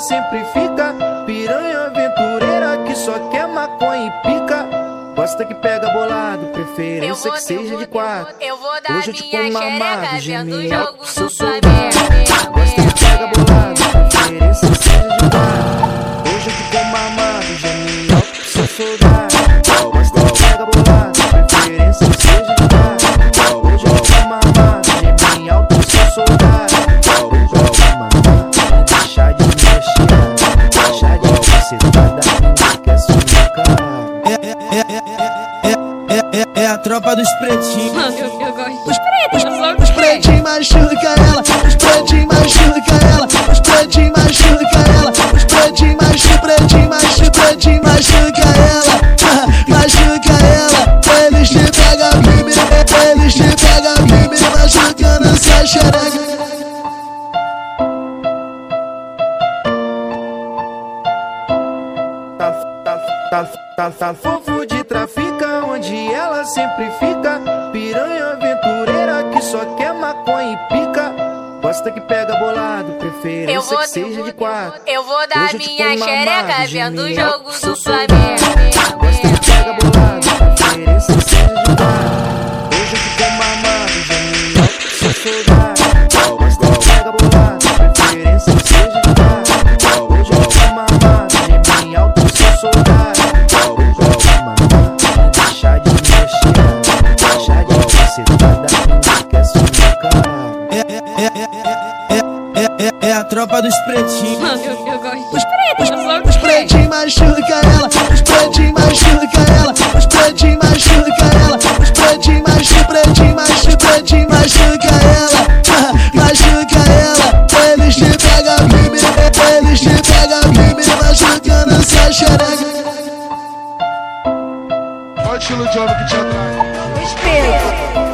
sempre fica. Piranha aventureira que só quer maconha e pica. Gosta que pega bolado, preferência que seja de quatro. Hoje eu te como mamado, genial, seu soldado. Gosta que pega bolado, preferência que seja de quatro. Hoje eu te como mamado, genial, seu soldado. Gosta que pega bolado, preferência que seja de quatro. Hoje eu te como mamado, genial, seu soldado. Deixar de mexer, deixar de cacetada, ninguém quer sumir, cara. É a tropa dos pretinhos. Mano, eu gosto dos pretos. Os pretinhos machuca ela, os pretinhos machuca ela, os pretinhos machuca ela, os pretinhos machuca ela, machuca ela. Eles te pegam primeiro, eles te pegam primeiro, machucando sua xereca. Tá fofo de trafica, onde ela sempre fica. Piranha aventureira que só quer maconha e pica. Gosta que pega bolado, preferência que seja de quatro. Eu vou dar minha xereca vendo o jogo do Flamengo. Gosta que pega bolado, preferência que seja de quatro. Hoje eu te como mamado, genial, seu soldado. Gosta que pega bolado, preferência que seja de quatro. Hoje eu te como mamado, genial, seu soldado. Deixar de mexer, deixar de cacetada, ninguém quer sumir, cara. É a tropa dos pretinhos. Mano, eu gosto dos pretos. Os pretinhos machuca ela, os pretinhos machuca ela, os pretinhos machuca ela, os pretinhos machuca ela, machuca ela. Eles te pegam primeiro, eles te pegam primeiro, machucando sua xereca. Olha o estilo de homem que te atrai. Respeito.